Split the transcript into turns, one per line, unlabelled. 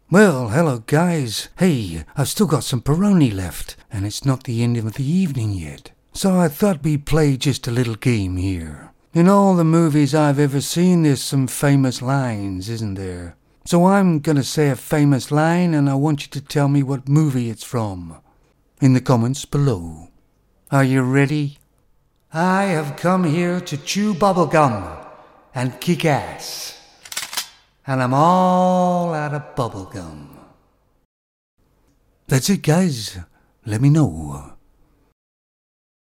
Well, hello guys. Hey, I've still got some Peroni left, and it's not the end of the evening yet. So I thought we'd play just a little game here. In all the movies I've ever seen, there's some famous lines, isn't there? So I'm gonna say a famous line, and I want you to tell me what movie it's from. In the comments below. Are you ready? I have come here to chew bubblegum and kick ass. And I'm all out of bubblegum. That's it, guys. Let me know.